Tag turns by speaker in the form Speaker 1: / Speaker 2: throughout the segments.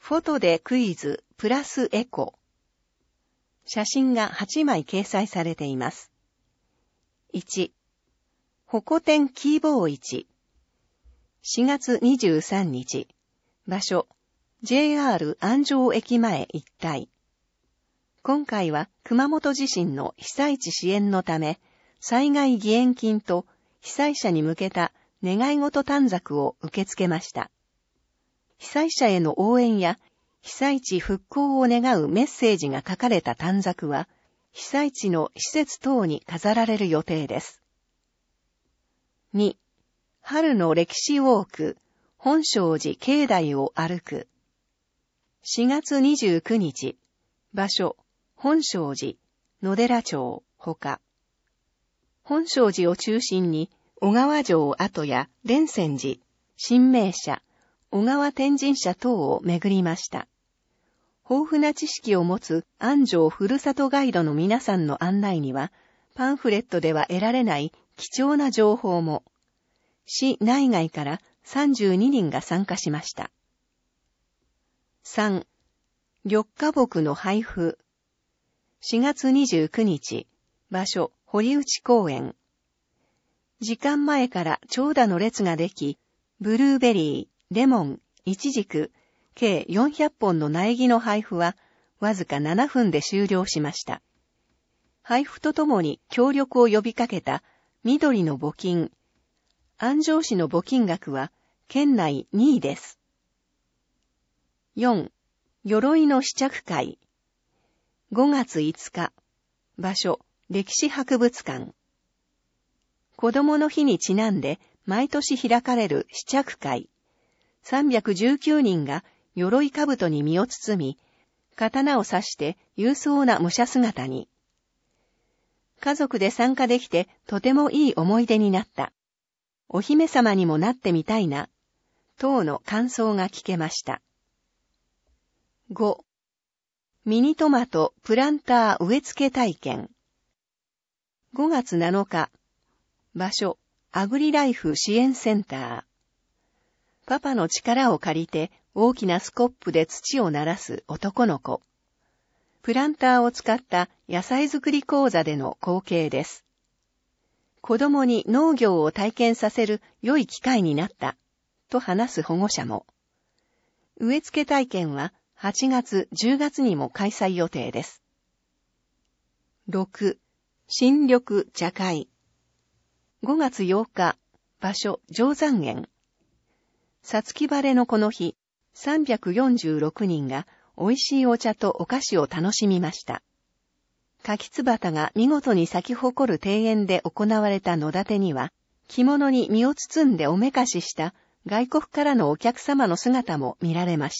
Speaker 1: フォトでクイズプラスエコ。写真が8枚掲載されています。1、ホコ天キーボー1。4月23日。場所、JR 安城駅前一帯。今回は熊本地震の被災地支援のため、災害義援金と被災者に向けた願い事短冊を受け付けました。被災者への応援や被災地復興を願うメッセージが書かれた短冊は、被災地の施設等に飾られる予定です。2、春の歴史ウォーク、本證寺境内を歩く。4月29日、場所、本證寺、野寺町、ほか。本證寺を中心に、小川城跡や蓮泉寺、神明社、小川天神社等を巡りました。豊富な知識を持つ安城ふるさとガイドの皆さんの案内には、パンフレットでは得られない貴重な情報も、市内外から32人が参加しました。3、緑化木の配布。4月29日、場所、堀内公園。時間前から長蛇の列ができ、ブルーベリー、レモン、イチジク、計400本の苗木の配布は、わずか7分で終了しました。配布とともに協力を呼びかけた緑の募金。安城市の募金額は、県内2位です。4、鎧の試着会。5月5日、場所、歴史博物館。子供の日にちなんで毎年開かれる試着会。319人が鎧兜に身を包み、刀を刺して勇壮な武者姿に。家族で参加できてとてもいい思い出になった。お姫様にもなってみたいな。等の感想が聞けました。5、ミニトマトプランター植え付け体験。5月7日、場所、アグリライフ支援センター。パパの力を借りて大きなスコップで土を鳴らす男の子。プランターを使った野菜作り講座での光景です。子供に農業を体験させる良い機会になった、と話す保護者も。植え付け体験は8月、10月にも開催予定です。6、新緑茶会。5月8日、場所、定山園。五月晴れのこの日、346人が美味しいお茶とお菓子を楽しみました。柿つばたが見事に咲き誇る庭園で行われた野立てには、着物に身を包んでおめかしした外国からのお客様の姿も見られました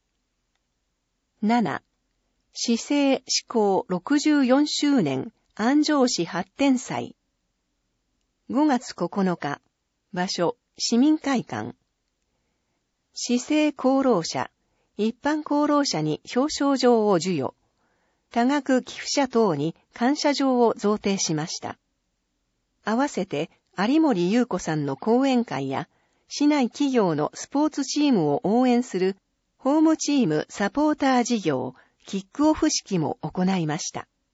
Speaker 1: 。7、市政施行64周年安城市発展祭。5月9日、場所、市民会館。市政功労者、一般功労者に表彰状を授与。多額寄付者等に感謝状を贈呈しました。合わせて有森裕子さんの講演会や、市内企業のスポーツチームを応援するホームチームサポーター事業、キックオフ式も行いました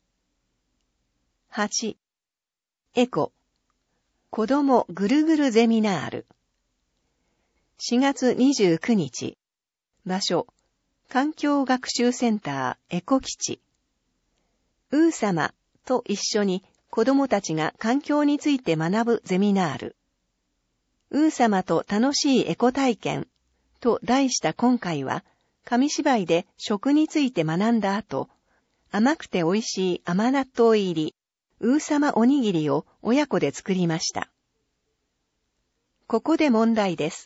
Speaker 1: 。8、エコ、子どもぐるぐるゼミナール。4月29日、場所、環境学習センターエコ基地。ウー様と一緒に子どもたちが環境について学ぶゼミナール。ウー様と楽しいエコ体験と題した今回は、紙芝居で食について学んだ後、甘くて美味しい甘納豆入り、ウー様おにぎりを親子で作りました。ここで問題です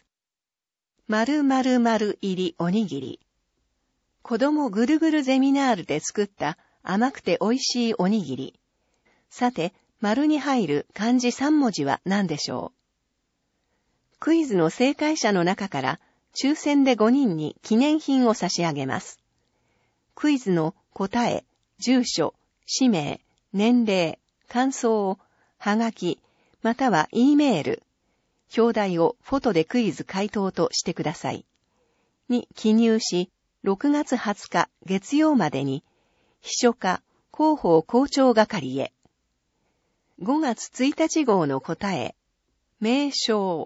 Speaker 1: 。〇〇〇入りおにぎり。子供ぐるぐるゼミナールで作った甘くて美味しいおにぎり。さて、丸に入る漢字3文字は何でしょう？クイズの正解者の中から抽選で5人に記念品を差し上げます。クイズの答え、住所、氏名、年齢、感想をはがき、または E メール、表題をフォトでクイズ回答としてください。に記入し、 6月20日月曜までに、秘書課広報校長係へ。5月1日号の答え、名称。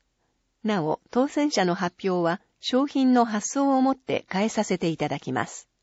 Speaker 1: なお、当選者の発表は商品の発送をもって変えさせていただきます。